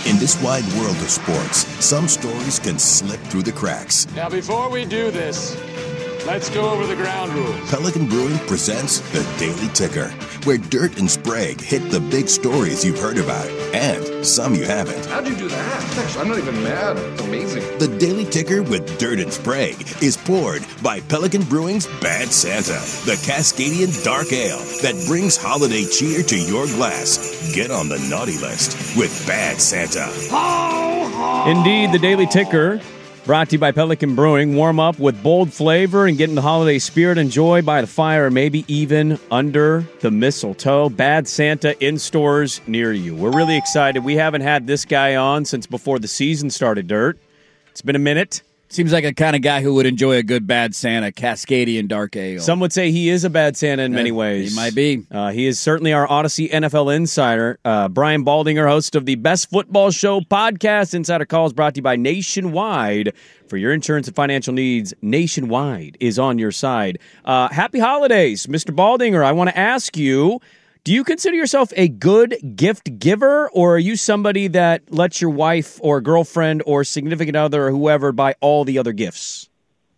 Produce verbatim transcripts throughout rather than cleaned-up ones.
In this wide world of sports, some stories can slip through the cracks. Now, before we do this, let's go over the ground rules. Pelican Brewing presents The Daily Ticker, where Dirt and Sprague hit the big stories you've heard about, and some you haven't. How'd you do that? Gosh, I'm not even mad. It's amazing. The Daily Ticker with Dirt and Sprague is poured by Pelican Brewing's Bad Santa, the Cascadian Dark Ale that brings holiday cheer to your glass. Get on the naughty list with Bad Santa. Ho, ho. Indeed, the Daily Ticker, brought to you by Pelican Brewing. Warm up with bold flavor and get in the holiday spirit. Enjoy by the fire, or maybe even under the mistletoe. Bad Santa in stores near you. We're really excited. We haven't had this guy on since before the season started, Dirt. It's been a minute. Seems like a kind of guy who would enjoy a good Bad Santa, Cascadian Dark Ale. Some would say he is a bad Santa in many ways. He might be. Uh, he is certainly our Odyssey N F L insider. Uh, Brian Baldinger, host of the Best Football Show podcast. Insider Calls brought to you by Nationwide. For your insurance and financial needs, Nationwide is on your side. Uh, happy holidays, Mister Baldinger. I want to ask you, do you consider yourself a good gift giver, or are you somebody that lets your wife or girlfriend or significant other or whoever buy all the other gifts?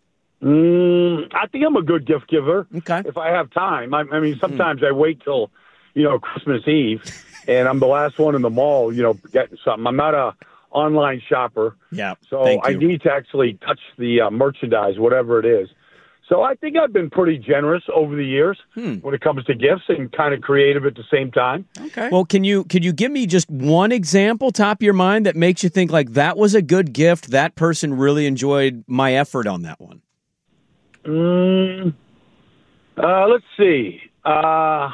Mm, I think I'm a good gift giver. Okay. If I have time. I, I mean, sometimes I wait till, you know, Christmas Eve, and I'm the last one in the mall, you know, getting something. I'm not a online shopper. Yeah. So thank I you. need to actually touch the uh, merchandise, whatever it is. So I think I've been pretty generous over the years Hmm. when it comes to gifts and kind of creative at the same time. Okay. Well, can you could you give me just one example, top of your mind, that makes you think like that was a good gift? That person really enjoyed my effort on that one. Mm, uh, let's see. Uh,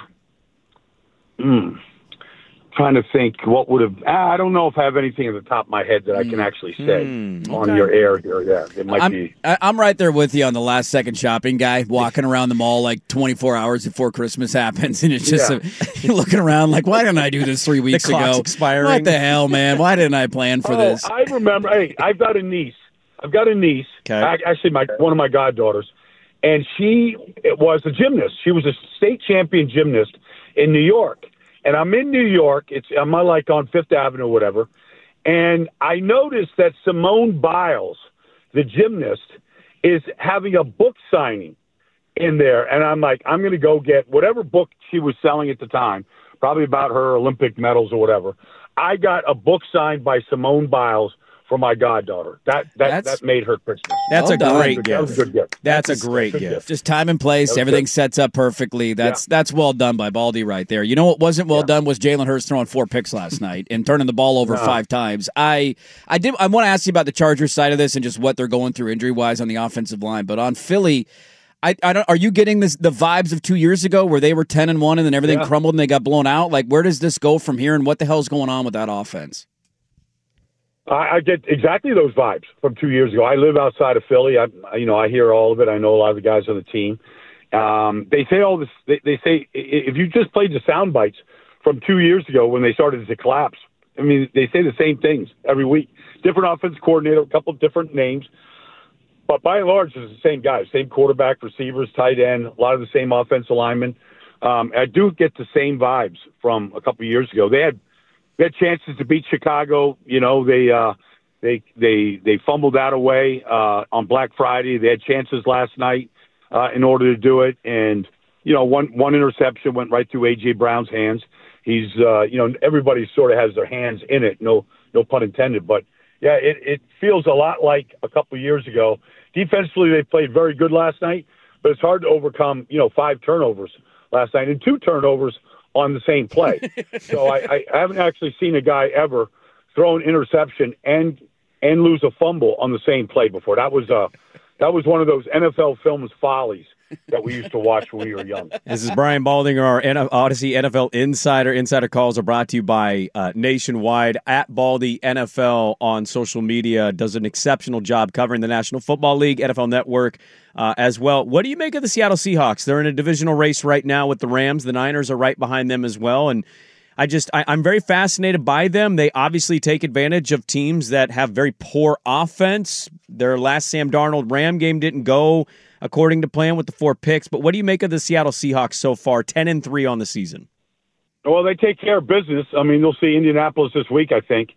mm, trying to think what would have. I don't know if I have anything at the top of my head that I can actually say Mm, on okay. your air here. Yeah, it might I'm, be. I- I'm right there with you on the last second shopping guy, walking around the mall like twenty-four hours before Christmas happens, and it's just Yeah. a, you're looking around like, why didn't I do this three weeks clock's ago? expiring. What the hell, man? Why didn't I plan for oh, this? I remember. Hey, I've got a niece. I've got a niece. Okay. ac- Actually, my one of my goddaughters, and she was a gymnast. She was a state champion gymnast in New York. And I'm in New York. It's I'm like on Fifth Avenue or whatever. And I noticed that Simone Biles, the gymnast, is having a book signing in there. And I'm like, I'm going to go get whatever book she was selling at the time, probably about her Olympic medals or whatever. I got a book signed by Simone Biles for my goddaughter. That that, That's- that made her Christmas. That's Well a done. great That was a gift. good gift. That's a That's a great good gift. gift. Just time and place, That was everything good. sets up perfectly. That's that's well done by Baldy right there. You know what wasn't well Yeah. done was Jalen Hurts throwing four picks last night and turning the ball over No. five times. I I did I want to ask you about the Chargers side of this and just what they're going through injury wise on the offensive line, but on Philly. I, I don't. Are you getting this the vibes of two years ago where they were ten and one and then everything Yeah. crumbled and they got blown out? Like, where does this go from here, and what the hell's going on with that offense? I, I get exactly those vibes from two years ago. I live outside of Philly. I, I- you know, I hear all of it. I know a lot of the guys on the team. Um, they say all this. They, they say i- if you just played the sound bites from two years ago when they started to collapse. I mean, they say the same things every week. Different offense coordinator, a couple of different names, but by and large, it's the same guys, same quarterback, receivers, tight end, a lot of the same offensive linemen. Um, I do get the same vibes from a couple of years ago. They had They had chances to beat Chicago. You know, they uh, they they they fumbled that away uh, on Black Friday. They had chances last night uh, in order to do it, and you know, one one interception went right through A J Brown's hands. He's uh, you know, everybody sort of has their hands in it. No no pun intended, but yeah, it it feels a lot like a couple of years ago. Defensively, they played very good last night, but it's hard to overcome you know five turnovers last night and two turnovers on the same play. So I, I haven't actually seen a guy ever throw an interception and and lose a fumble on the same play before. That was uh that was one of those N F L Films follies that we used to watch when we were young. This is Brian Baldinger, our N- Odyssey N F L insider. Insider calls are brought to you by uh, Nationwide. At Baldy N F L on social media does an exceptional job covering the National Football League, N F L Network uh, as well. What do you make of the Seattle Seahawks? They're in a divisional race right now with the Rams. The Niners are right behind them as well, and I just I, I'm very fascinated by them. They obviously take advantage of teams that have very poor offense. Their last Sam Darnold Ram game didn't go according to plan with the four picks. But what do you make of the Seattle Seahawks so far? Ten and three on the season. Well, they take care of business. I mean, they'll see Indianapolis this week, I think,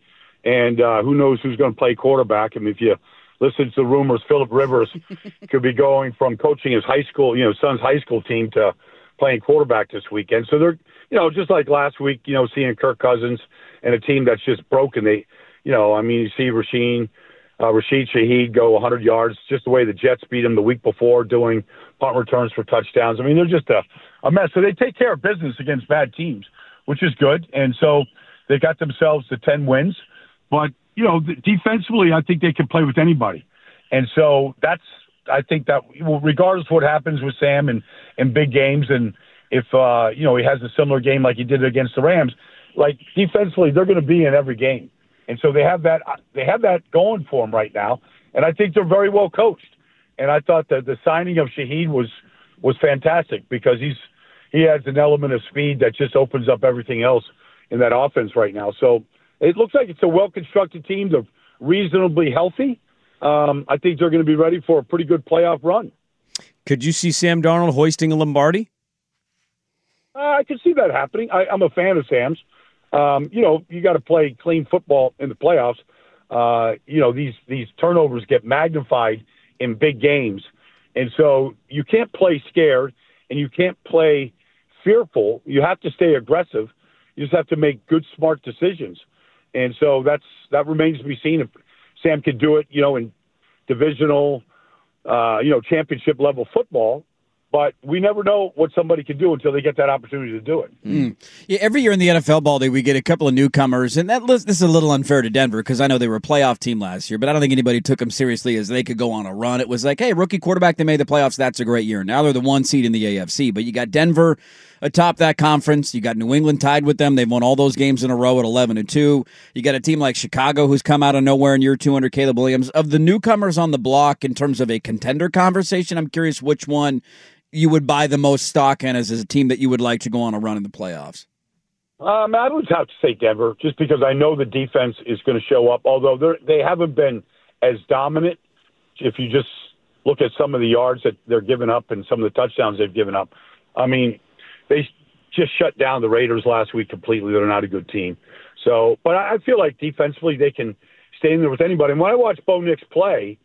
and uh, who knows who's going to play quarterback. I mean, if you listen to the rumors, Phillip Rivers could be going from coaching his high school, you know, son's high school team to playing quarterback this weekend. So they're, you know, just like last week, you know, seeing Kirk Cousins and a team that's just broken. They, you know, I mean, you see Rasheen, uh, Rashid Shaheed go one hundred yards, just the way the Jets beat him the week before, doing punt returns for touchdowns. I mean, they're just a, a mess. So they take care of business against bad teams, which is good. And so they got themselves to ten wins. But, you know, defensively, I think they can play with anybody. And so that's, I think that, regardless of what happens with Sam in, in big games, and if, uh, you know, he has a similar game like he did against the Rams, like defensively, they're going to be in every game. And so they have that, they have that going for them right now. And I think they're very well coached. And I thought that the signing of Shaheed was, was fantastic because he's, he adds an element of speed that just opens up everything else in that offense right now. So it looks like it's a well-constructed team. They're reasonably healthy. Um, I think they're going to be ready for a pretty good playoff run. Could you see Sam Darnold hoisting a Lombardi? Uh, I can see that happening. I, I'm a fan of Sam's. Um, you know, you got to play clean football in the playoffs. Uh, you know, these these turnovers get magnified in big games. And so you can't play scared and you can't play fearful. You have to stay aggressive. You just have to make good, smart decisions. And so that's that remains to be seen if Sam can do it, you know, in divisional, uh, you know, championship level football. But we never know what somebody can do until they get that opportunity to do it. Mm. Yeah, every year in the N F L, Baldy, we get a couple of newcomers, and that this is a little unfair to Denver because I know they were a playoff team last year, but I don't think anybody took them seriously as they could go on a run. It was like, hey, rookie quarterback, they made the playoffs. That's a great year. Now they're the one seed in the A F C, but you got Denver atop that conference. You got New England tied with them. They've won all those games in a row at eleven and two. You got a team like Chicago who's come out of nowhere in year two under Caleb Williams. Of the newcomers on the block in terms of a contender conversation, I'm curious which one you would buy the most stock in as a team that you would like to go on a run in the playoffs. Um, I would have to say Denver, just because I know the defense is going to show up, although they're, they haven't been as dominant. If you just look at some of the yards that they're giving up and some of the touchdowns they've given up, I mean, they just shut down the Raiders last week completely. They're not a good team. So, but I feel like defensively they can stay in there with anybody. And when I watch Bo Nix play,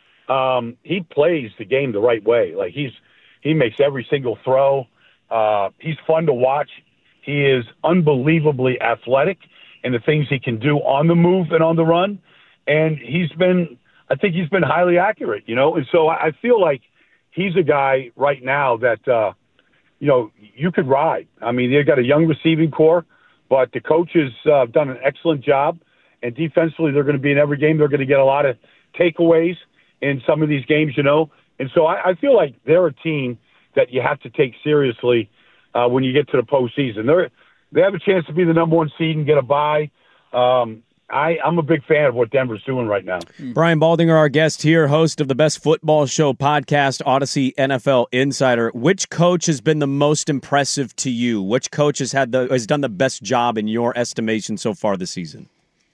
um, he plays the game the right way. Like he's he makes every single throw. Uh, he's fun to watch. He is unbelievably athletic in the things he can do on the move and on the run. And he's been, I think he's been highly accurate, you know. And so I feel like he's a guy right now that, uh, you know, you could ride. I mean, they've got a young receiving core, but the coach has uh, done an excellent job. And defensively, they're going to be in every game. They're going to get a lot of takeaways in some of these games, you know. And so I, I feel like they're a team that you have to take seriously uh, when you get to the postseason. They're, they have a chance to be the number one seed and get a bye. Um, I, I'm a big fan of what Denver's doing right now. Brian Baldinger, our guest here, host of the Best Football Show podcast, Odyssey N F L Insider. Which coach has been the most impressive to you? Which coach has had the has done the best job in your estimation so far this season?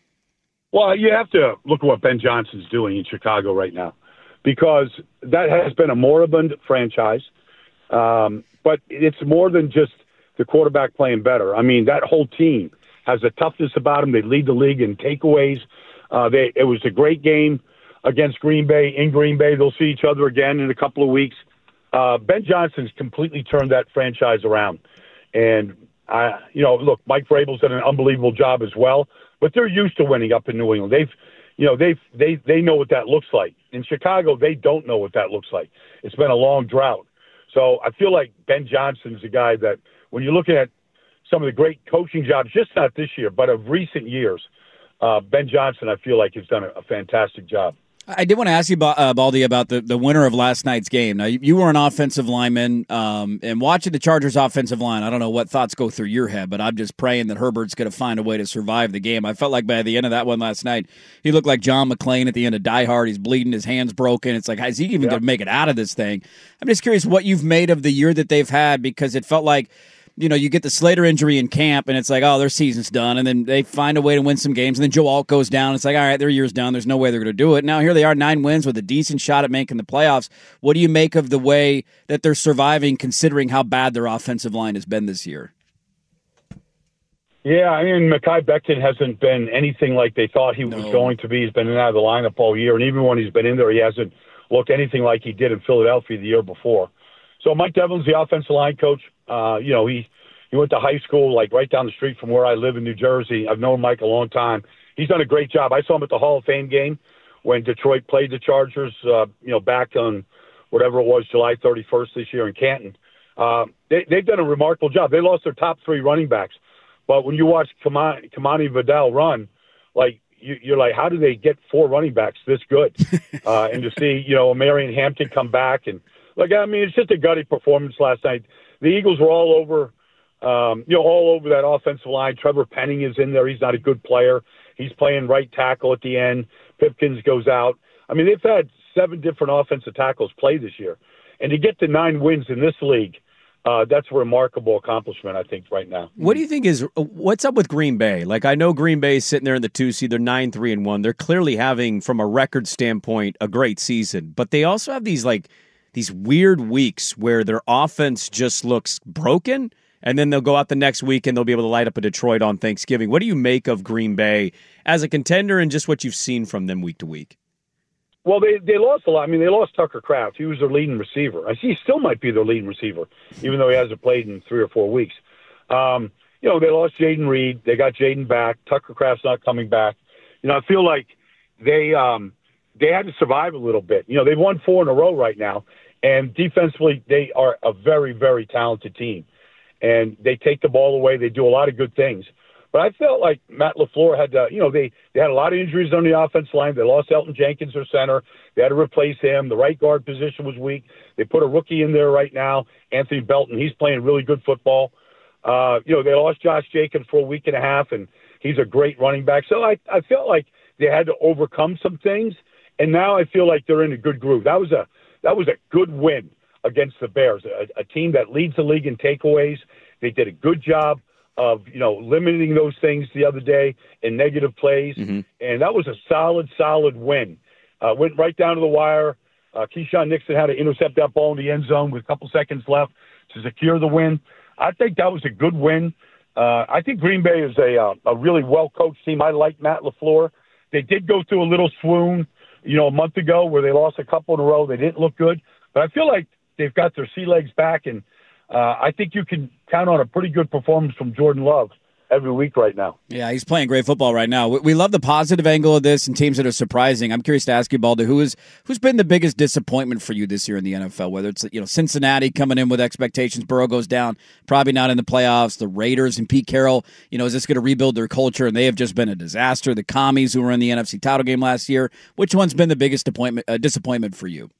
Well, you have to look at what Ben Johnson's doing in Chicago right now, because that has been a moribund franchise. Um, but it's more than just the quarterback playing better. I mean, that whole team has a toughness about them. They lead the league in takeaways. Uh, they, it was a great game against Green Bay in Green Bay. They'll see each other again in a couple of weeks. Uh, Ben Johnson's completely turned that franchise around. And, I, you know, look, Mike Vrabel's done an unbelievable job as well, but they're used to winning up in New England. They've, you know, they've, they, they know what that looks like. In Chicago, they don't know what that looks like. It's been a long drought. So I feel like Ben Johnson's a guy that when you're looking at some of the great coaching jobs, just not this year, but of recent years, uh, Ben Johnson, I feel like, has done a, a fantastic job. I did want to ask you, uh, Baldy, about the, the winner of last night's game. Now, you, you were an offensive lineman, um, and watching the Chargers' offensive line, I don't know what thoughts go through your head, but I'm just praying that Herbert's going to find a way to survive the game. I felt like by the end of that one last night, he looked like John McClane at the end of Die Hard. He's bleeding, his hand's broken. It's like, is he even yeah. going to make it out of this thing? I'm just curious what you've made of the year that they've had, because it felt like, you know, you get the Slater injury in camp, and it's like, oh, their season's done, and then they find a way to win some games, and then Joe Alt goes down. It's like, all right, their year's done. There's no way they're going to do it. Now here they are, nine wins with a decent shot at making the playoffs. What do you make of the way that they're surviving, considering how bad their offensive line has been this year? Yeah, I mean, Mekhi Becton hasn't been anything like they thought he no. was going to be. He's been in and out of the lineup all year, and even when he's been in there, he hasn't looked anything like he did in Philadelphia the year before. So Mike Devlin's the offensive line coach. Uh, you know, he, he went to high school, like, right down the street from where I live in New Jersey. I've known Mike a long time. He's done a great job. I saw him at the Hall of Fame game when Detroit played the Chargers, uh, you know, back on whatever it was, July thirty-first this year in Canton. Uh, they, they've done a remarkable job. They lost their top three running backs. But when you watch Kamani, Kamani Vidal run, like, you, you're like, how do they get four running backs this good? uh, and to see, you know, Marion Hampton come back. And, like, I mean, it's just a gutty performance last night. The Eagles were all over, um, you know, all over that offensive line. Trevor Penning is in there. He's not a good player. He's playing right tackle at the end. Pipkins goes out. I mean, they've had seven different offensive tackles play this year. And to get to nine wins in this league, Uh, that's a remarkable accomplishment, I think, right now. What do you think is what's up with Green Bay? Like, I know Green Bay is sitting there in the two seed. They're nine three and one. They're clearly having, from a record standpoint, a great season. But they also have these like these weird weeks where their offense just looks broken, and then they'll go out the next week and they'll be able to light up a Detroit on Thanksgiving. What do you make of Green Bay as a contender and just what you've seen from them week to week? Well, they, they lost a lot. I mean, they lost Tucker Kraft. He was their leading receiver. I see he still might be their leading receiver, even though he hasn't played in three or four weeks. Um, you know, they lost Jaden Reed. They got Jaden back. Tucker Kraft's not coming back. You know, I feel like they um, they had to survive a little bit. You know, they've won four in a row right now, and defensively they are a very, very talented team. And they take the ball away. They do a lot of good things. But I felt like Matt LaFleur had to, you know, they, they had a lot of injuries on the offensive line. They lost Elton Jenkins, their center. They had to replace him. The right guard position was weak. They put a rookie in there right now, Anthony Belton. He's playing really good football. Uh, you know, they lost Josh Jacobs for a week and a half, and he's a great running back. So I, I felt like they had to overcome some things, and now I feel like they're in a good groove. That was a that was a good win against the Bears, a, a team that leads the league in takeaways. They did a good job of, you know, limiting those things the other day in negative plays. Mm-hmm. And that was a solid, solid win. Uh, went right down to the wire. Uh, Keyshawn Nixon had to intercept that ball in the end zone with a couple seconds left to secure the win. I think that was a good win. Uh, I think Green Bay is a, uh, a really well-coached team. I like Matt LaFleur. They did go through a little swoon, you know, a month ago where they lost a couple in a row. They didn't look good. But I feel like they've got their sea legs back, and Uh, I think you can count on a pretty good performance from Jordan Love every week right now. Yeah, he's playing great football right now. We, we love the positive angle of this and teams that are surprising. I'm curious to ask you, Baldy, who is who's been the biggest disappointment for you this year in the N F L? Whether it's, you know, Cincinnati coming in with expectations, Burrow goes down, probably not in the playoffs. The Raiders and Pete Carroll, you know, is this going to rebuild their culture? And they have just been a disaster. The Commies, who were in the N F C title game last year. Which one's been the biggest disappointment, uh, disappointment for you?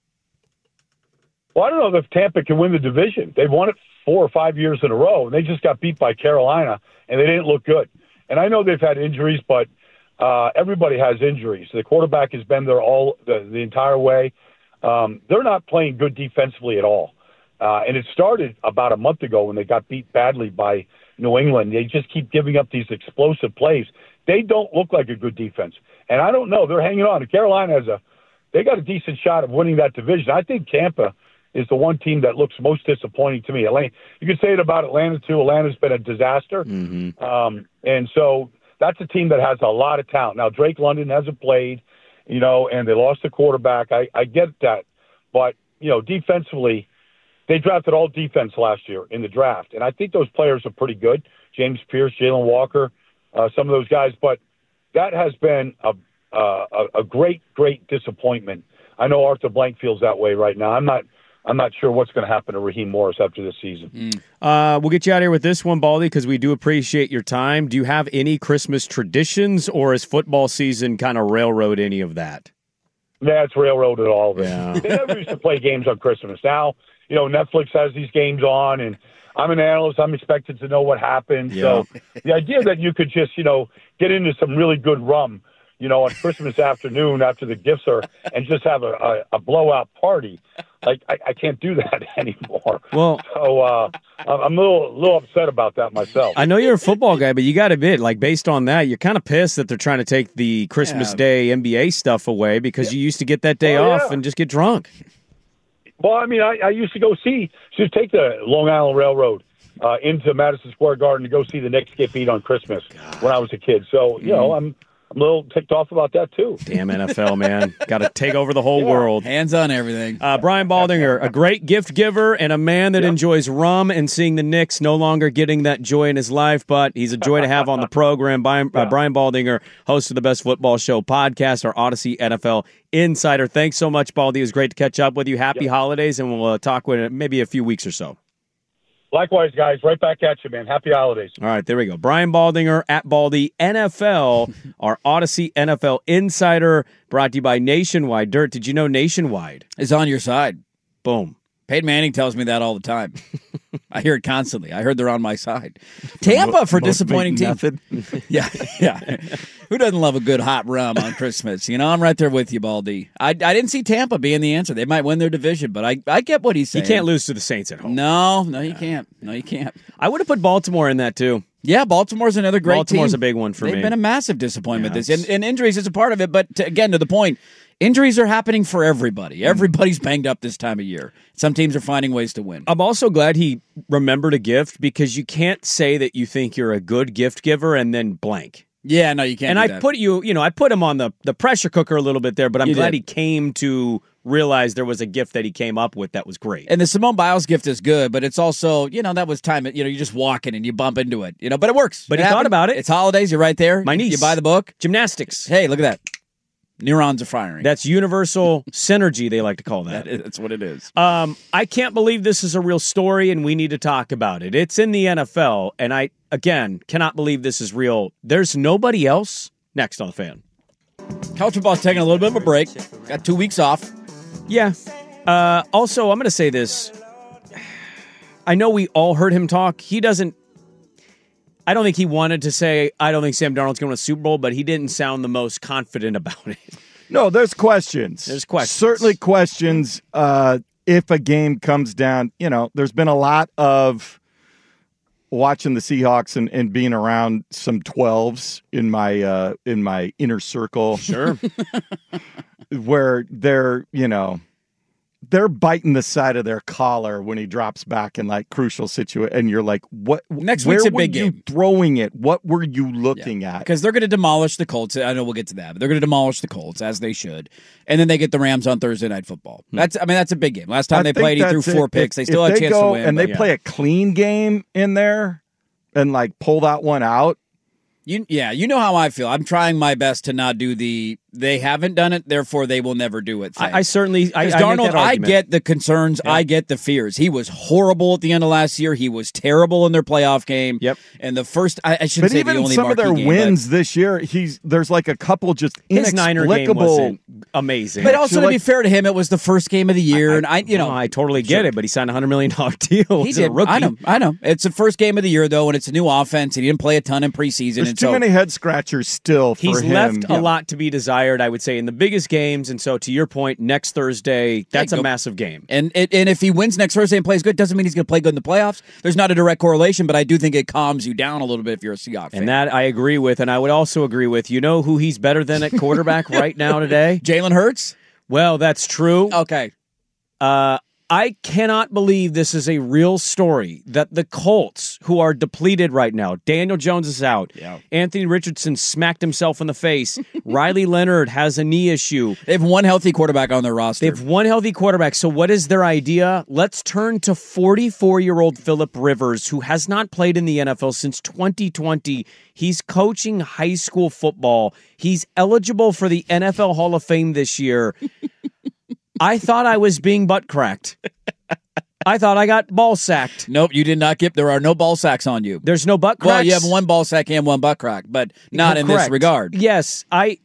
Well, I don't know if Tampa can win the division. They've won it four or five years in a row, and they just got beat by Carolina, and they didn't look good. And I know they've had injuries, but uh, everybody has injuries. The quarterback has been there all the, the entire way. Um, they're not playing good defensively at all. Uh, and it started about a month ago when they got beat badly by New England. They just keep giving up these explosive plays. They don't look like a good defense. And I don't know. They're hanging on. Carolina has a – they got a decent shot of winning that division. I think Tampa – is the one team that looks most disappointing to me. Atlanta, you could say it about Atlanta, too. Atlanta's been a disaster. Mm-hmm. Um, and so that's a team that has a lot of talent. Now, Drake London hasn't played, you know, and they lost the quarterback. I, I get that. But, you know, defensively, they drafted all defense last year in the draft. And I think those players are pretty good. James Pierce, Jalen Walker, uh, some of those guys. But that has been a, uh, a, a great, great disappointment. I know Arthur Blank feels that way right now. I'm not – I'm not sure what's going to happen to Raheem Morris after this season. Mm. Uh, we'll get you out of here with this one, Baldy, because we do appreciate your time. Do you have any Christmas traditions, or is football season kind of railroad any of that? Yeah, it's railroaded all of it. Yeah. They never used to play games on Christmas. Now, you know, Netflix has these games on, and I'm an analyst. I'm expected to know what happened. Yeah. So the idea that you could just, you know, get into some really good rum, you know, on Christmas afternoon after the gifts are, and just have a, a, a blowout party. Like, I, I can't do that anymore. Well, so uh, I'm a little, little upset about that myself. I know you're a football guy, but you got to admit, like, based on that, you're kind of pissed that they're trying to take the Christmas yeah. Day N B A stuff away because yeah. you used to get that day oh, off yeah. and just get drunk. Well, I mean, I, I used to go see, just take the Long Island Railroad uh, into Madison Square Garden to go see the Knicks get beat on Christmas God. when I was a kid. So, you mm. know, I'm I'm a little ticked off about that, too. Damn N F L, man. Got to take over the whole yeah. world. Hands on everything. Uh, Brian Baldinger, a great gift giver and a man that yep. enjoys rum and seeing the Knicks no longer getting that joy in his life, but he's a joy to have on the program. Brian, uh, Brian Baldinger, host of the Best Football Show podcast, our Odyssey N F L Insider. Thanks so much, Baldy. It was great to catch up with you. Happy yep. holidays, and we'll uh, talk with maybe a few weeks or so. Likewise, guys. Right back at you, man. Happy holidays. All right, there we go. Brian Baldinger at Baldy N F L, our Odyssey N F L Insider, brought to you by Nationwide. Dirt, did you know Nationwide is on your side? Boom. Peyton Manning tells me that all the time. I hear it constantly. I heard they're on my side. Tampa for disappointing team. yeah, yeah. Who doesn't love a good hot rum on Christmas? You know, I'm right there with you, Baldy. I, I didn't see Tampa being the answer. They might win their division, but I, I get what he's saying. You can't lose to the Saints at home. No, no, you can't. No, you can't. I would have put Baltimore in that, too. Yeah, Baltimore's another great Baltimore's team. a big one for They've me. They've been a massive disappointment. Yeah, this and, and injuries is a part of it, but to, again, to the point, injuries are happening for everybody. Everybody's banged up this time of year. Some teams are finding ways to win. I'm also glad he remembered a gift because you can't say that you think you're a good gift giver and then blank. Yeah, no, you can't. And do I that. put you, you know, I put him on the, the pressure cooker a little bit there, but I'm You glad did. he came to realize there was a gift that he came up with that was great. And the Simone Biles gift is good, but it's also, you know, that was time. You know, you're just walking and you bump into it, you know, but it works. But it he happened. thought about it. It's holidays. You're right there. My niece. You buy the book. Gymnastics. Hey, look at that. Neurons are firing. That's universal synergy, they like to call that. that is, that's what it is. Um, I can't believe this is a real story, and we need to talk about it. It's in the N F L, and I, again, cannot believe this is real. There's nobody else next on the Fan. College football's taking a little bit of a break. Got two weeks off. Yeah. Uh, also, I'm going to say this. I know we all heard him talk. He doesn't I don't think he wanted to say, I don't think Sam Darnold's going to win a Super Bowl, but he didn't sound the most confident about it. No, there's questions. There's questions. Certainly questions uh, if a game comes down. You know, there's been a lot of watching the Seahawks and, and being around some twelves in my uh, in my inner circle. Sure. Where they're, you know, they're biting the side of their collar when he drops back in like crucial situation, and you're like, "What? Next where week's a were big you game. Throwing it? What were you looking yeah. at?" Because they're going to demolish the Colts. I know we'll get to that, but they're going to demolish the Colts as they should, and then they get the Rams on Thursday Night Football. Hmm. That's, I mean, that's a big game. Last time I they played, he threw four it. picks. If, they still if had a they chance go to win, and they yeah. play a clean game in there, and like pull that one out. You, yeah, you know how I feel. I'm trying my best to not do the they haven't done it, therefore they will never do it thing. I, I certainly, I, I Darnold, make that I get the concerns, yeah. I get the fears. He was horrible at the end of last year. He was terrible in their playoff game. Yep. And the first, I, I shouldn't but say even the only some of their game, wins this year, he's there's like a couple just his inexplicable. Niner game wasn't amazing. But also, so to like, be fair to him, it was the first game of the year, I, I, and I, you know, no, I totally get sure. it. But he signed a hundred million dollar deal. He He's did. a rookie. I know. I know. It's the first game of the year though, and it's a new offense, and he didn't play a ton in preseason. There's and too so, many head scratchers still for He's him. left Yeah. a lot to be desired, I would say, in the biggest games. And so, to your point, next Thursday, that's Yeah, a go- massive game. And it, and if he wins next Thursday and plays good, doesn't mean he's going to play good in the playoffs. There's not a direct correlation, but I do think it calms you down a little bit if you're a Seahawks fan. And that I agree with, and I would also agree with. You know who he's better than at quarterback right now today? Jalen Hurts? Well, that's true. Okay. Uh, I cannot believe this is a real story that the Colts, who are depleted right now, Daniel Jones is out. Yeah. Anthony Richardson smacked himself in the face. Riley Leonard has a knee issue. They have one healthy quarterback on their roster. They have one healthy quarterback. So what is their idea? Let's turn to forty-four-year-old Phillip Rivers, who has not played in the N F L since twenty twenty. He's coaching high school football. He's eligible for the N F L Hall of Fame this year. I thought I was being butt cracked. I thought I got ball sacked. Nope, you did not get. There are no ball sacks on you. There's no butt cracks. Well, you have one ball sack and one butt crack, but not in this Correct. regard. Yes, I.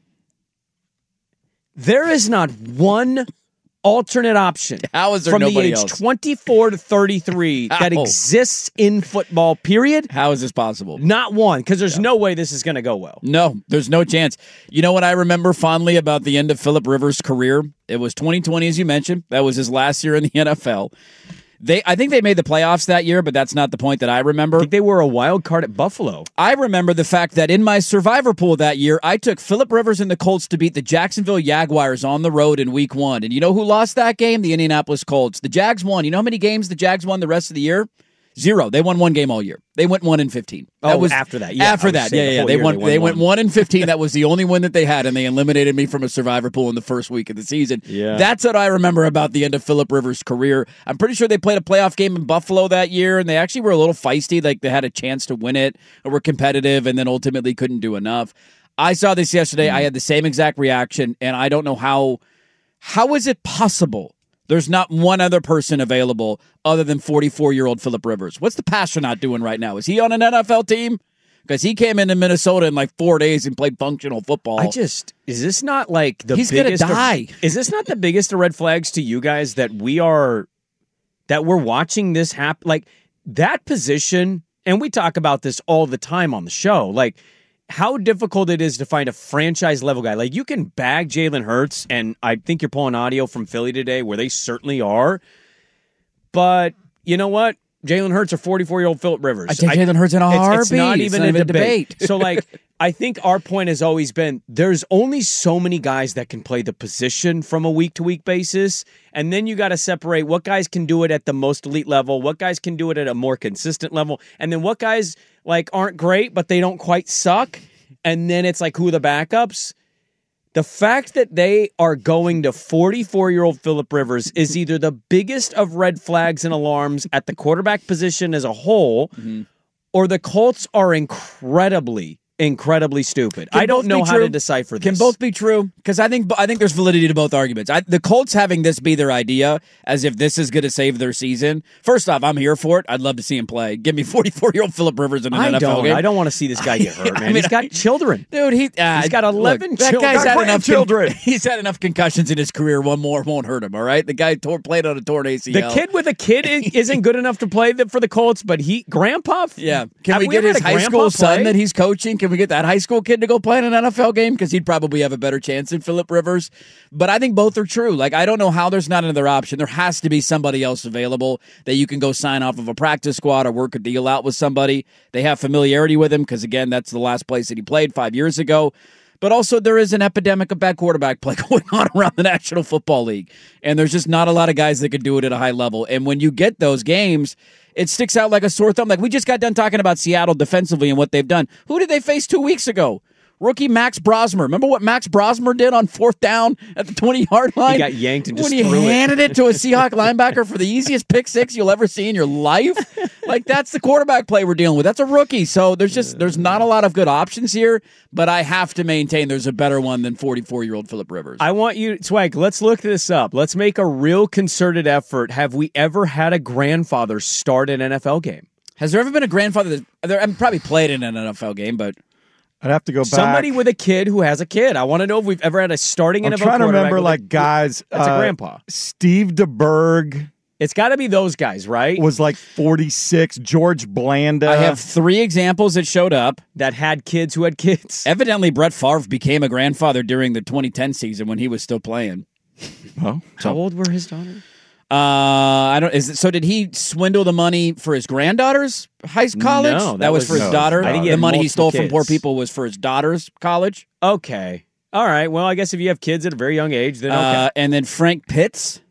There is not one alternate option. How is there from nobody the age else? twenty-four to thirty-three that How? exists in football? Period. How is this possible? Not one, because there's no way this is going to go well. No, there's no chance. You know what I remember fondly about the end of Phillip Rivers' career? It was twenty twenty, as you mentioned. That was his last year in the N F L. They, I think they made the playoffs that year, but that's not the point that I remember. I think they were a wild card at Buffalo. I remember the fact that in my survivor pool that year, I took Phillip Rivers and the Colts to beat the Jacksonville Jaguars on the road in week one. And you know who lost that game? The Indianapolis Colts. The Jags won. You know how many games the Jags won the rest of the year? Zero. They won one game all year. They went one and fifteen. That Oh, was after that. Yeah, after I was that. saying Yeah, the yeah. whole They year won. they They, won went one. one and fifteen. That was the only win that they had, and they eliminated me from a Survivor pool in the first week of the season. Yeah. That's what I remember about the end of Phillip Rivers' career. I'm pretty sure they played a playoff game in Buffalo that year, and they actually were a little feisty. Like they had a chance to win it, or were competitive, and then ultimately couldn't do enough. I saw this yesterday. Mm. I had the same exact reaction, and I don't know how. How is it possible there's not one other person available other than forty-four-year-old Phillip Rivers? What's the Pasternaut doing right now? Is he on an N F L team? Because he came into Minnesota in like four days and played functional football. I just is this not like the He's gonna biggest? die. Of, is this not the biggest of red flags to you guys that we are that we're watching this happen? Like that position, and we talk about this all the time on the show. Like how difficult it is to find a franchise level guy. Like you can bag Jalen Hurts, and I think you're pulling audio from Philly today where they certainly are. But you know what? Jalen Hurts or forty-four-year-old Phillip Rivers. I take Jalen Hurts in a heartbeat. It's, it's not even it's not a even debate. debate. So, like, I think our point has always been there's only so many guys that can play the position from a week-to-week basis, and then you got to separate what guys can do it at the most elite level, what guys can do it at a more consistent level, and then what guys, like, aren't great, but they don't quite suck, and then it's like, who are the backups? The fact that they are going to forty-four-year-old Phillip Rivers is either the biggest of red flags and alarms at the quarterback position as a whole, mm-hmm. or the Colts are incredibly, incredibly stupid. Can I don't know how true? to decipher this. Can both be true? Because I think I think there's validity to both arguments. I, the Colts having this be their idea, as if this is going to save their season. First off, I'm here for it. I'd love to see him play. Give me forty-four-year-old Phillip Rivers in an I N F L don't. game. I don't want to see this guy get hurt, man. I mean, He's got I- children. Dude, he, uh, He's got eleven look, that children. guy's had Got enough grandchildren. He's had enough concussions in his career. One more won't hurt him, all right? The guy tore, played on a torn A C The L. kid with a kid i- isn't good enough to play the, for the Colts, but he, Grandpa? Yeah. Can Have we, get ever his had a high grandpa school son play? that he's coaching? Can we get that high school kid to go play in an N F L game? Because he'd probably have a better chance than Phillip Rivers. But I think both are true. Like, I don't know how there's not another option. There has to be somebody else available that you can go sign off of a practice squad or work a deal out with somebody. They have familiarity with him because, again, that's the last place that he played five years ago. But also, there is an epidemic of bad quarterback play going on around the National Football League. And there's just not a lot of guys that could do it at a high level. And when you get those games, it sticks out like a sore thumb. Like, we just got done talking about Seattle defensively and what they've done. Who did they face two weeks ago? Rookie Max Brosmer. Remember what Max Brosmer did on fourth down at the twenty-yard line? He got yanked and just when he threw it. handed it to a Seahawk linebacker for the easiest pick six you'll ever see in your life. Like, that's the quarterback play we're dealing with. That's a rookie. So there's just there's not a lot of good options here, but I have to maintain there's a better one than forty-four-year-old Phillip Rivers. I want you, Swag, let's look this up. Let's make a real concerted effort. Have we ever had a grandfather start an N F L game? Has there ever been a grandfather that there, I've probably played in an N F L game, but I'd have to go back. Somebody with a kid who has a kid. I want to know if we've ever had a starting I'm N F L trying to quarterback remember, with a- like, guys. That's a uh, grandpa. Steve DeBerg It's got to be those guys, right? was like forty-six. George Blanda. I have three examples that showed up. that had kids who had kids. Evidently, Brett Favre became a grandfather during the twenty ten season when he was still playing. Oh, How old were his daughters? Uh, I don't. Is it, so? Did he swindle the money for his granddaughter's high school college? No, that, that was, was- for his no, daughter. I think he the had money he multiple stole from poor kids. people was for his daughter's college. Okay. All right. Well, I guess if you have kids at a very young age, then okay. Uh, and then Frank Pitts,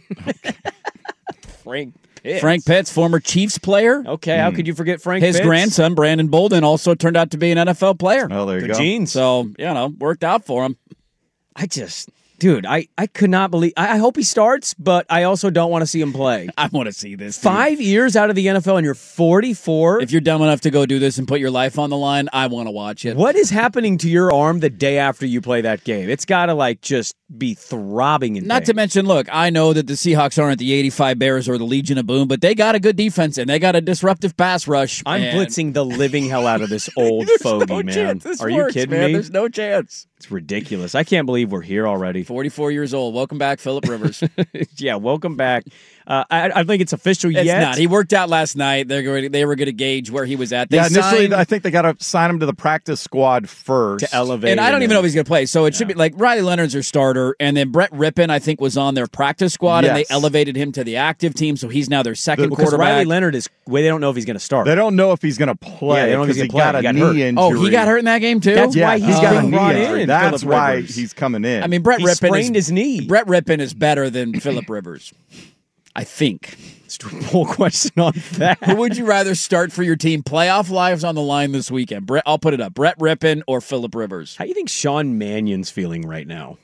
Frank Pitts. Frank Pitts, former Chiefs player. Okay. How could you forget Frank His Pitts? grandson Brandon Bolden also turned out to be an N F L player. oh, there you The go. genes. So you know, worked out for him. I just, dude, I, I could not believe. I, I hope he starts, but I also don't want to see him play. I want to see this. dude. Five years out of the N F L and you're forty-four. If you're dumb enough to go do this and put your life on the line, I want to watch it. What is happening to your arm the day after you play that game? It's got to like just be throbbing in Not pain. to mention, look, I know that the Seahawks aren't the eighty-five Bears or the Legion of Boom, but they got a good defense and they got a disruptive pass rush. I'm and blitzing the living hell out of this old There's fogey, no man. chance this Are works, you kidding man. me? There's no chance. It's ridiculous. I can't believe we're here already. forty-four years old. Welcome back, Phillip Rivers. Yeah, welcome back. Uh, I, I think it's official It's yet. not. He worked out last night. They're going. They were going to gauge where he was at. They Yeah, initially, signed, I think they got to sign him to the practice squad first. to elevate. and I don't him. even know if he's going to play. So it should be like Riley Leonard's their starter, and then Brett Rippon, I think, was on their practice squad, and they Yes. elevated him to the active team. So he's now their second because quarterback. Riley Leonard is. Well, they don't know if he's going to start. They don't know if he's going to play Yeah, they don't know if he's because he gonna play. got a He got hurt. knee injury. oh, he got hurt in that game too. That's Yeah, why he's he's got a being knee brought injury. in, That's Phillip why Rivers. he's coming in. I mean, Brett He Rippon sprained is his knee. Brett Rippon is better than Phillip Rivers. I think. Let's do a poll question on that. Who would you rather start for your team? Playoff lives on the line this weekend. Brett, I'll put it up. Brett Rippon or Phillip Rivers? How do you think Sean Mannion's feeling right now?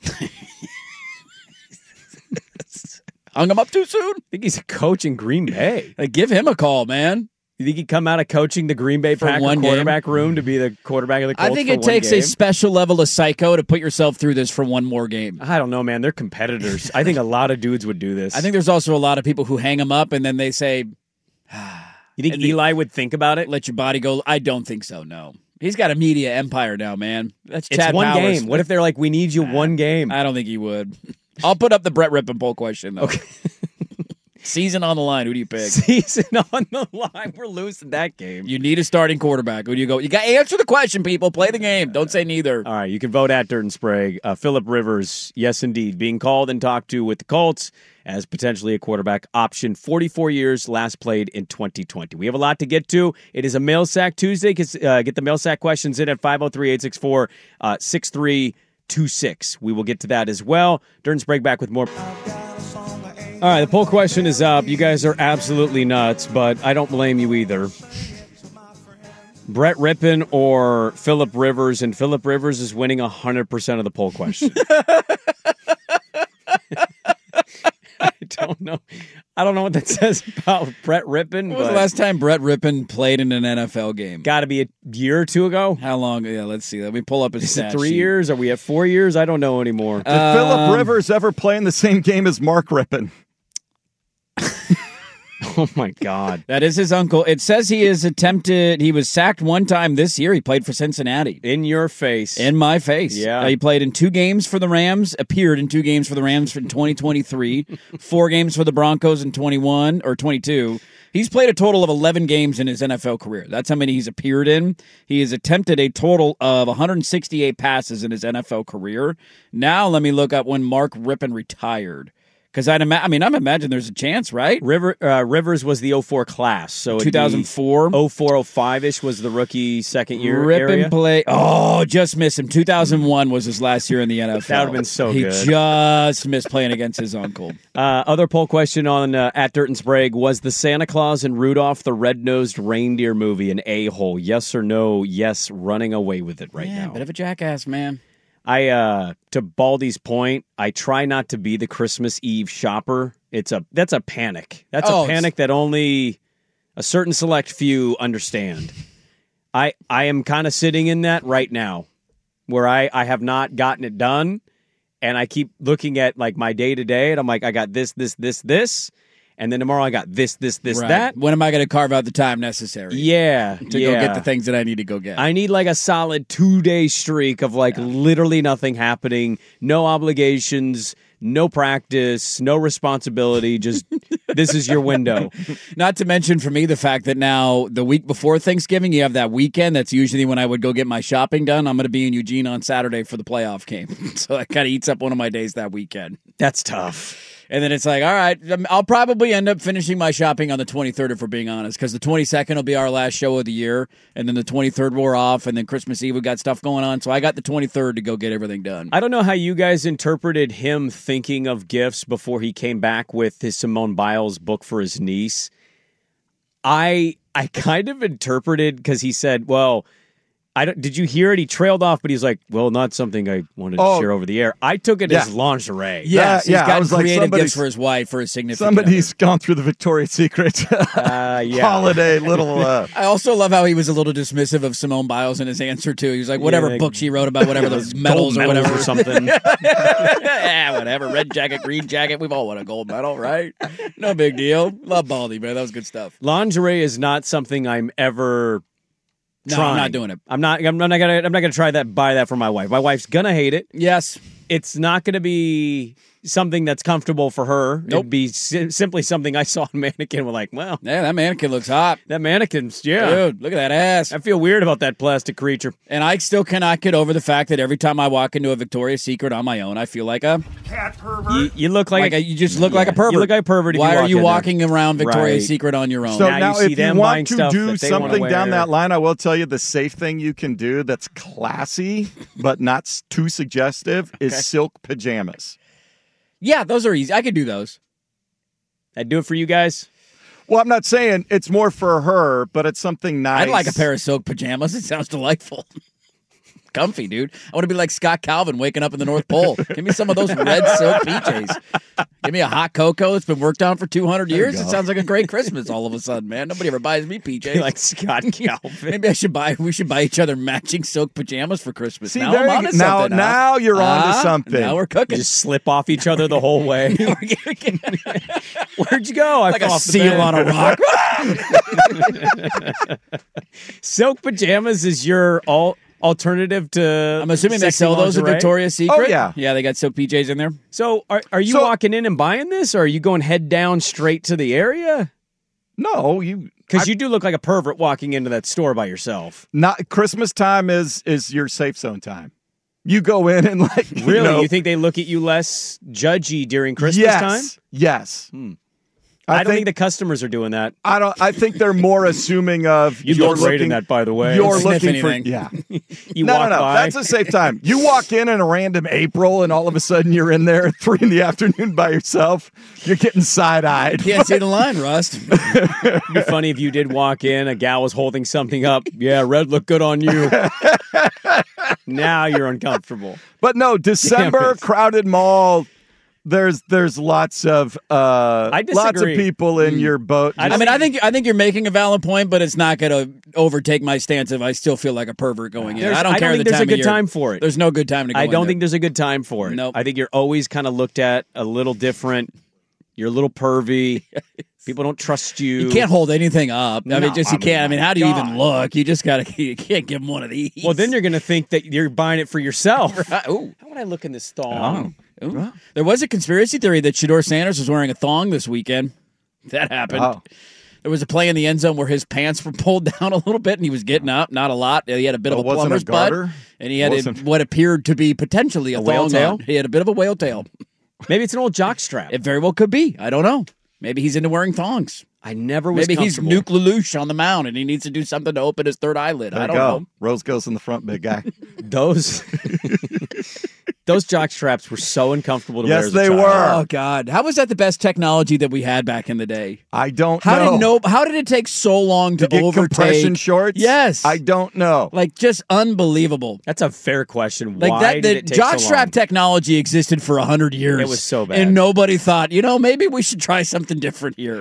Hung him up too soon? I think he's a coach in Green Bay. Like, give him a call, man. You think he'd come out of coaching the Green Bay For Packer one quarterback room to be the quarterback of the Colts I think for it one takes game? a special level of psycho to put yourself through this for one more game. I don't know, man. They're competitors. I think a lot of dudes would do this. I think there's also a lot of people who hang him up and then they say, You think and Eli would think about it? let your body go. I don't think so, no. He's got a media empire now, man. That's It's Chad one Powers. game. What if they're like, we need you one game? I don't think he would. I'll put up the Brett Rippon poll question, though. Okay. Season on the line. Who do you pick? Season on the line. We're losing that game. You need a starting quarterback. Who do you go? You got to answer the question, people. Play the game. Don't say neither. All right, you can vote at Dirt and Sprague. Uh, Phillip Rivers, yes, indeed, being called and talked to with the Colts as potentially a quarterback option. forty-four years, last played in twenty twenty. We have a lot to get to. It is a Mail Sack Tuesday. Uh, get the Mail Sack questions in at five oh three, eight six four, six three two six. We will get to that as well. Dirt and Sprague back with more. All right, the poll question is up. You guys are absolutely nuts, but I don't blame you either. Brett Rippon or Phillip Rivers, and Phillip Rivers is winning one hundred percent of the poll question. I don't know. I don't know what that says about Brett Rippon. When was the last time Brett Rippon played in an N F L game? Got to be a year or two ago. How long? Yeah, let's see. Let me pull up his Is stat it three sheet. years? Are we at four years? I don't know anymore. Did Um, Phillip Rivers ever play in the same game as Mark Rippon? Oh, my God. That is his uncle. It says he is attempted. He was sacked one time this year. He played for Cincinnati. In your face. In my face. Yeah. Uh, he played in two games for the Rams, appeared in two games for the Rams in twenty twenty-three, four games for the Broncos in twenty-one or twenty-two. He's played a total of eleven games in his N F L career. That's how many he's appeared in. He has attempted a total of one hundred sixty-eight passes in his N F L career. Now let me look up when Mark Rippon retired. Because I'd ima- I mean, I'm imagining there's a chance, right? River, uh, Rivers was the oh four class. So it'd be two thousand four oh four oh five-ish was the rookie second year Rippon area. play. Oh, just missed him. two thousand one was his last year in the N F L. That would've been so he good. He just missed playing against his uncle. Uh, other poll question on uh, at Dirt and Sprague, was the Santa Claus and Rudolph the Red-Nosed Reindeer movie an a-hole? Yes or no? Yes, running away with it right yeah, now. Bit of a jackass, man. I, uh, to Baldy's point, I try not to be the Christmas Eve shopper. It's a That's a panic. That's Oh, a panic that only a certain select few understand. I I am kind of sitting in that right now, where I, I have not gotten it done, and I keep looking at like my day-to-day, and I'm like, I got this, this, this, this, and then tomorrow I got this, this, this, Right. that. When am I going to carve out the time necessary? Yeah. To yeah. go get the things that I need to go get. I need like a solid two-day streak of like literally nothing happening, no obligations, no practice, no responsibility. Just this is your window. Not to mention for me the fact that now the week before Thanksgiving, you have that weekend. That's usually when I would go get my shopping done. I'm going to be in Eugene on Saturday for the playoff game. So that kind of eats up one of my days that weekend. That's tough. And then it's like, all right, I'll probably end up finishing my shopping on the twenty-third, if we're being honest, because the twenty-second will be our last show of the year, and then the twenty-third we're off, and then Christmas Eve we got stuff going on. So I got the twenty-third to go get everything done. I don't know how you guys interpreted him thinking of gifts before he came back with his Simone Biles book for his niece. I I kind of interpreted, because he said, well, I don't, did you hear it? He trailed off, but he's like, well, not something I wanted to Oh. share over the air. I took it Yeah. as lingerie. Yes, yeah, he's I got was like, creative somebody's- gifts for his wife, for his significant Somebody's other. gone through the Victoria's Secret Uh, yeah. holiday little. Uh, I also love how he was a little dismissive of Simone Biles in his answer, too. He was like, whatever Yeah, book she wrote about, whatever those medals Gold or medals whatever. or something. Yeah, whatever. Red jacket, green jacket. We've all won a gold medal, right? No big deal. Love Baldy, man. That was good stuff. Lingerie is not something I'm ever No, trying. I'm not doing it. I'm not. I'm not gonna. I'm not gonna try that. Buy that for my wife. My wife's gonna hate it. Yes. It's not gonna be something that's comfortable for her. Nope. It'd be si- simply something I saw a mannequin. We're like, well, Yeah, that mannequin looks hot. that mannequin's yeah. Dude, look at that ass. I feel weird about that plastic creature. And I still cannot get over the fact that every time I walk into a Victoria's Secret on my own, I feel like a You, you look like, like a, you just look like a pervert. You look like a pervert. If Why you are walk you in there. walking around Victoria's Right. Secret on your own? so Now you now, see if you them buying want to stuff do that they wanna something down wear. that line, I will tell you the safe thing you can do that's classy but not s- too suggestive is silk pajamas. Yeah, those are easy. I could do those. That do it for you guys? Well, I'm not saying it's more for her, but it's something nice. I'd like a pair of silk pajamas. It sounds delightful. Comfy, dude. I want to be like Scott Calvin waking up in the North Pole. Give me some of those red silk P Js. Give me a hot cocoa that's been worked on for two hundred years. It sounds like a great Christmas all of a sudden, man. Nobody ever buys me P Js. Like Scott Calvin. Maybe I should buy. We should buy each other matching silk pajamas for Christmas. See, now there I'm you onto go. now, something, huh? now you're on to Ah, something. Now we're cooking. Just slip off each other the whole way. Where'd you go? I like fell a off the seal bed. on a rock. Silk pajamas is your all alternative to. I'm assuming they sexy sell those at lingerie? Victoria's Secret. Oh, yeah. yeah, they got silk P Js in there. So are are you So- walking in and buying this, or are you going head down straight to the area? No, you Because you do look like a pervert walking into that store by yourself. not Christmas time is is your safe zone time. You go in and like you Really? know, You think they look at you less judgy during Christmas yes, time? yes. I, don't think, the customers are doing that. I don't. I think they're more assuming of You you're look great in looking- that, by the way. You're Sniff looking for anything. yeah. You no, walk no, no. by. That's a safe time. You walk in in a random April, and all of a sudden you're in there at three in the afternoon by yourself. You're getting side eyed. Can't see the line, Rust. It'd be funny if you did walk in, a gal was holding something up. Yeah, red looked good on you. Now you're uncomfortable. But no, December Damn it. crowded mall. There's there's lots of uh, I lots of disagree. people in your boat. I I mean, I think I think you're making a valid point, but it's not going to overtake my stance if I still feel like a pervert going in. There's- I don't I care don't the think there's time a of good year. time for it. There's no good time to go I in don't there. think there's a good time for it. Nope. I think you're always kind of looked at a little different. You're a little pervy. People don't trust you. You can't hold anything up. I mean, No, just you I mean, can't. I mean, how do you God. even look? You just gotta. You can't give them one of these. Well, then you're going to think that you're buying it for yourself. Ooh. How would I look in this thong? Ooh. There was a conspiracy theory that Shador Sanders was wearing a thong this weekend. That happened. Oh. There was a play in the end zone where his pants were pulled down a little bit and he was getting up, not a lot. He had a bit Oh, of a wasn't plumber's a garter? butt, and he had a, Wasn't- what appeared to be potentially a, A whale thong tail? on. He had a bit of a whale tail. Maybe it's an old jock strap. It very well could be. I don't know. Maybe he's into wearing thongs. I never was Maybe he's comfortable. Nuke Lelouch on the mound and he needs to do something to open his third eyelid. There I you don't go. know. Rose goes in the front, big guy. Those those jock straps were so uncomfortable to Yes, wear as a they child. were. Oh God! How was that the best technology that we had back in the day? I don't How know. did no? How did it take so long to, to get overtake compression shorts? Yes, I don't know. like just unbelievable. That's a fair question. Like Why that, did the it take jock so strap long? technology existed for a hundred years. It was so bad. and nobody thought, you know, maybe we should try something different here.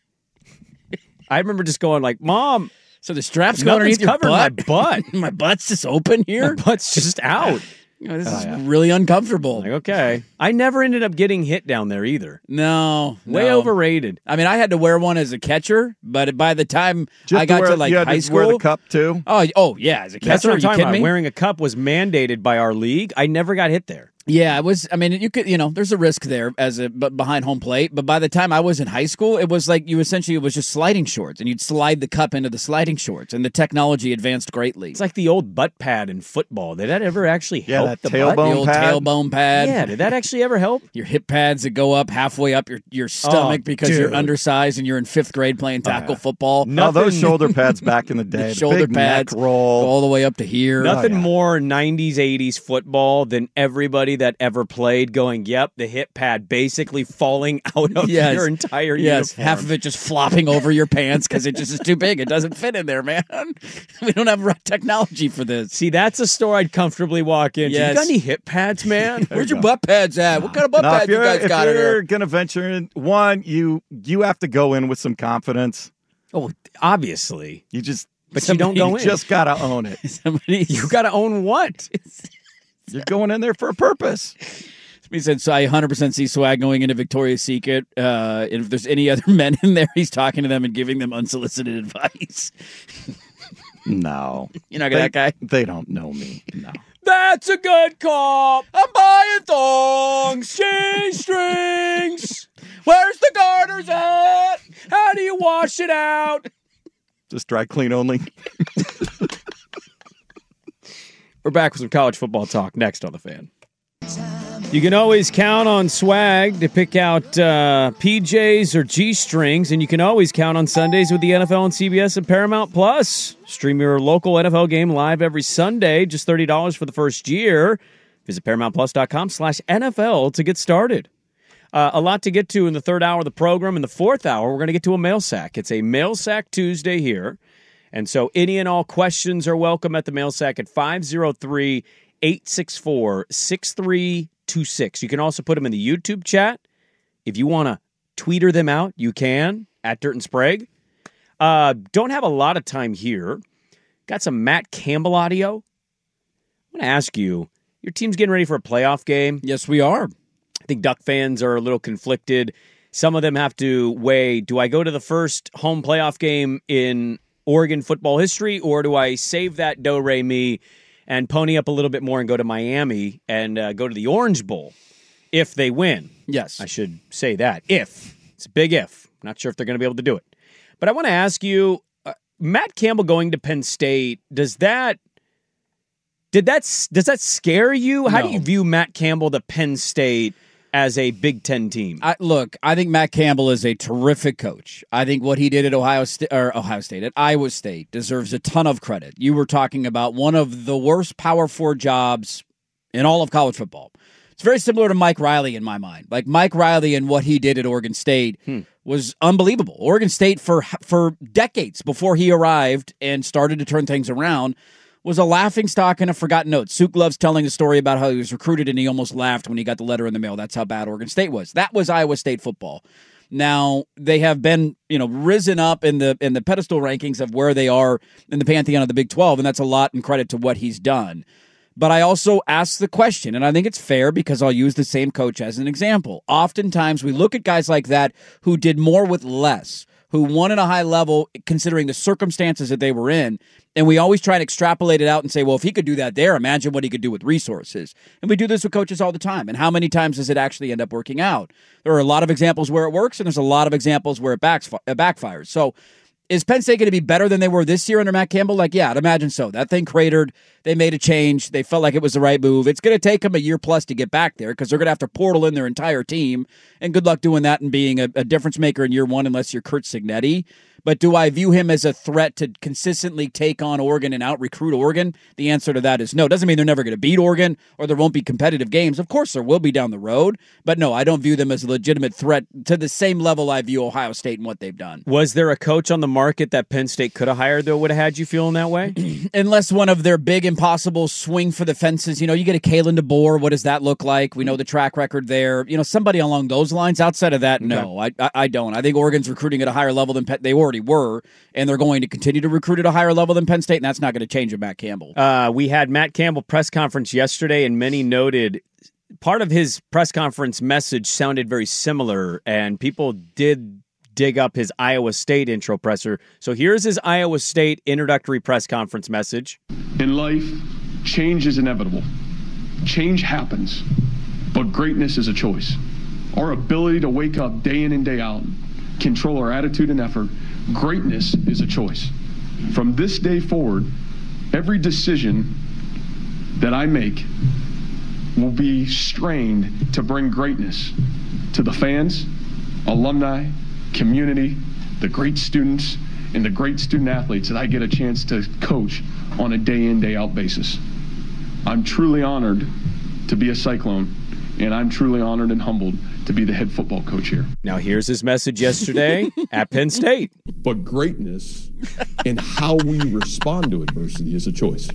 I remember just going like, "Mom, So the straps go nothing's underneath your covering my butt. butt. my butt's just open here. My butt's just out." You know, this is really uncomfortable. Like, okay. I never ended up getting hit down there either. No, Way no. overrated. I mean, I had to wear one as a catcher, but by the time Just I got wear, to like you had high to school, wear the cup too. oh, oh yeah, as a catcher, That's what are I'm you talking kidding about. me? Wearing a cup was mandated by our league. I never got hit there. Yeah, it was. I mean, you could, you know, there's a risk there as a but behind home plate. But by the time I was in high school, it was like you essentially it was just sliding shorts, and you'd slide the cup into the sliding shorts, and the technology advanced greatly. It's like the old butt pad in football. Did that ever actually Yeah, help that the tailbone butt? the old pad. tailbone pad. Yeah, did that actually ever help? Your hip pads that go up halfway up your, your stomach Oh, because you're dude. undersized and you're in fifth grade playing tackle football. No, those Nothing- shoulder pads back in the day. The the shoulder big pads neck go roll. all the way up to here. Nothing yeah. more nineties, eighties football than everybody that ever played going, yep, the hip pad basically falling out of Yes. your entire Yes, uniform. half of it just flopping over your pants because it just is too big. It doesn't fit in there, man. We don't have right technology for this. See, that's a store I'd comfortably walk into. Yes. You got any hip pads, man? Where's your butt pads at? What kind of butt Now, if pads you you're, guys if got in you're there? gonna venture in, one, you you have to go in with some confidence. Oh, obviously. You just, But you don't you go in. just gotta own it. Somebody, You got to own what? You're going in there for a purpose. He said, so I one hundred percent see Swag going into Victoria's Secret. Uh, and if there's any other men in there, he's talking to them and giving them unsolicited advice. No, You're not they, that guy? They don't know me. No. That's a good call. I'm buying thongs. G-strings. Where's the garters at? How do you wash it out? Just dry clean only. We're back with some college football talk next on The Fan. You can always count on Swag to pick out uh, P Js or G-strings, and you can always count on Sundays with the N F L on C B S and Paramount Plus. Stream your local N F L game live every Sunday, just thirty dollars for the first year. Visit ParamountPlus.com slash NFL to get started. Uh, a lot to get to in the third hour of the program. In the fourth hour, we're going to get to a mail sack. It's a mail sack Tuesday here. And so any and all questions are welcome at the mail sack at five oh three, eight six four, six three two six. You can also put them in the YouTube chat. If you want to tweeter them out, you can, at Dirt and Sprague. Uh, don't have a lot of time here. Got some Matt Campbell audio. I want to ask you, your team's getting ready for a playoff game. Yes, we are. I think Duck fans are a little conflicted. Some of them have to weigh, do I go to the first home playoff game in Oregon football history, or do I save that do-re-mi and pony up a little bit more and go to Miami and uh, go to the Orange Bowl if they win? Yes. I should say that. If. It's a big if. Not sure if they're going to be able to do it. But I want to ask you, uh, Matt Campbell going to Penn State, does that did that does that scare you? How No. do you view Matt Campbell to Penn State as a Big Ten team? I, look, I think Matt Campbell is a terrific coach. I think what he did at Ohio State or Ohio State at Iowa State deserves a ton of credit. You were talking about one of the worst Power Four jobs in all of college football. It's very similar to Mike Riley in my mind. Like Mike Riley and what he did at Oregon State hmm. was unbelievable. Oregon State for for decades before he arrived and started to turn things around was a laughingstock and a forgotten note. Suk loves telling a story about how he was recruited and he almost laughed when he got the letter in the mail. That's how bad Oregon State was. That was Iowa State football. Now they have been, you know, risen up in the in the pedestal rankings of where they are in the pantheon of the Big twelve, and that's a lot in credit to what he's done. But I also ask the question, and I think it's fair because I'll use the same coach as an example. Oftentimes we look at guys like that who did more with less, who won at a high level considering the circumstances that they were in, and we always try to extrapolate it out and say, well, if he could do that there, imagine what he could do with resources. And we do this with coaches all the time. And how many times does it actually end up working out? There are a lot of examples where it works, and there's a lot of examples where it backfires. So is Penn State going to be better than they were this year under Matt Campbell? Like, yeah, I'd imagine so. That thing cratered. They made a change. They felt like it was the right move. It's going to take them a year plus to get back there because they're going to have to portal in their entire team. And good luck doing that and being a, a difference maker in year one unless you're Kurt Signetti. But do I view him as a threat to consistently take on Oregon and out-recruit Oregon? The answer to that is no. Doesn't mean they're never going to beat Oregon or there won't be competitive games. Of course there will be down the road. But no, I don't view them as a legitimate threat to the same level I view Ohio State and what they've done. Was there a coach on the market that Penn State could have hired that would have had you feeling that way? Unless one of their big, impossible swing for the fences. You know, you get a Kalen DeBoer. What does that look like? We know the track record there. You know, somebody along those lines. Outside of that, no, okay. I, I I don't. I think Oregon's recruiting at a higher level than Penn. They already were. And they're going to continue to recruit at a higher level than Penn State, and that's not going to change with Matt Campbell. Uh, we had Matt Campbell press conference yesterday, and many noted part of his press conference message sounded very similar, and people did dig up his Iowa State intro presser. So here's his Iowa State introductory press conference message. In life, change is inevitable. Change happens, but greatness is a choice. Our ability to wake up day in and day out, control our attitude and effort, greatness is a choice. From this day forward, every decision that I make will be strained to bring greatness to the fans, alumni, community, the great students, and the great student athletes that I get a chance to coach on a day in, day out basis. I'm truly honored to be a Cyclone, and I'm truly honored and humbled to be the head football coach here. Now here's his message yesterday at Penn State. But greatness and how we respond to adversity is a choice.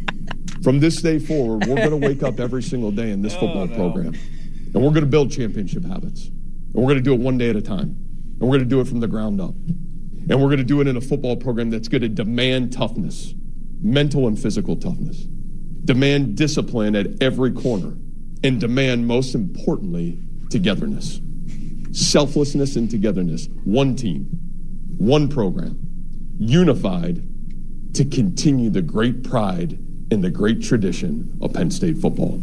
From this day forward, we're going to wake up every single day in this football oh, no. program, and we're going to build championship habits. And we're going to do it one day at a time. And we're going to do it from the ground up. And we're going to do it in a football program that's going to demand toughness, mental and physical toughness, demand discipline at every corner, and demand, most importantly, togetherness. Selflessness and togetherness. One team, one program, unified to continue the great pride and the great tradition of Penn State football.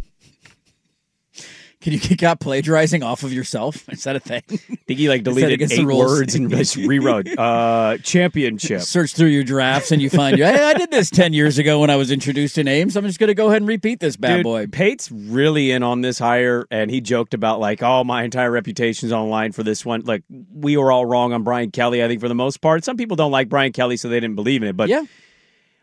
Can you kick out plagiarizing off of yourself? Is that a thing? I think he like deleted eight words and just rewrote uh, championship. Search through your drafts and you find, hey, I did this ten years ago when I was introduced to names. I'm just going to go ahead and repeat this bad Dude, boy. Pate's really in on this hire, and he joked about like, oh, my entire reputation's online for this one. Like, we were all wrong on Brian Kelly, I think, for the most part. Some people don't like Brian Kelly, so they didn't believe in it. But yeah.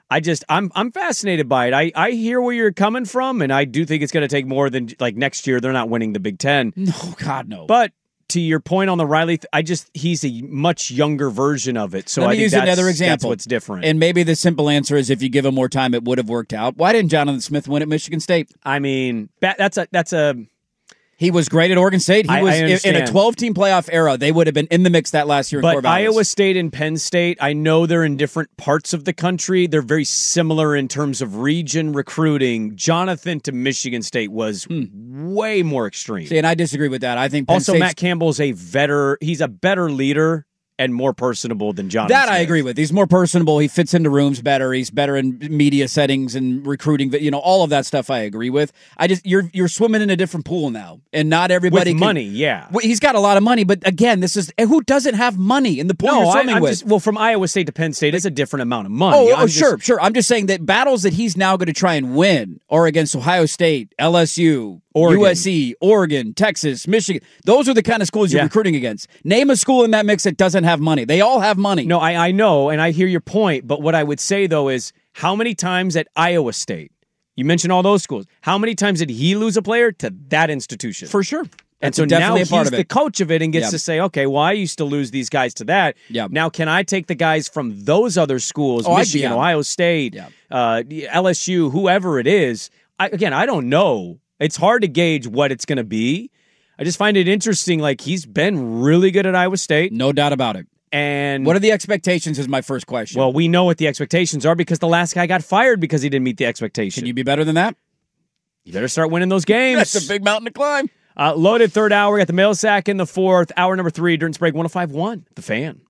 I just I'm I'm fascinated by it. I, I hear where you're coming from, and I do think it's going to take more than like next year. They're not winning the Big Ten. No, God, no. But to your point on the Riley, th- I just he's a much younger version of it. So Let I me think use that's, another example. That's what's different. And maybe the simple answer is if you give him more time, it would have worked out. Why didn't Jonathan Smith win at Michigan State? I mean, that's a that's a. He was great at Oregon State. He I, was I in a twelve-team playoff era. They would have been in the mix that last year in But Corvallis. Iowa State and Penn State, I know they're in different parts of the country. They're very similar in terms of region recruiting. Jonathan to Michigan State was hmm. way more extreme. See, and I disagree with that. I think Penn also State's, Matt Campbell's a better. He's a better leader and more personable than Jonathan. That Smith. I agree with. He's more personable. He fits into rooms better. He's better in media settings and recruiting. You know, all of that stuff I agree with. I just you're you're swimming in a different pool now, and not everybody with can, money. Yeah, well, he's got a lot of money, but again, this is who doesn't have money in the pool no, you're I, swimming I'm with. Just, well, from Iowa State to Penn State, it's a different amount of money. Oh, I'm oh just, sure, sure. I'm just saying that battles that he's now going to try and win are against Ohio State, L S U, Oregon. U S C, Oregon, Texas, Michigan. Those are the kind of schools you're Yeah. recruiting against. Name a school in that mix that doesn't have money. They all have money. No, I, I know, and I hear your point, but what I would say, though, is how many times at Iowa State, you mentioned all those schools, how many times did he lose a player to that institution? For sure. And That's so now definitely a he's part of the it. coach of it and gets Yeah. to say, okay, well, I used to lose these guys to that. Yeah. Now, can I take the guys from those other schools, Oh, I'd be Michigan, on. Ohio State, Yeah. uh, L S U, whoever it is? I, again, I don't know. It's hard to gauge what it's going to be. I just find it interesting. Like, he's been really good at Iowa State. No doubt about it. And What are the expectations is my first question. well, we know what the expectations are because the last guy got fired because he didn't meet the expectation. Can you be better than that? You better start winning those games. That's a big mountain to climb. Uh, loaded third hour. We got the mail sack in the fourth. Hour number three, Durden's Break one oh five point one, The Fan.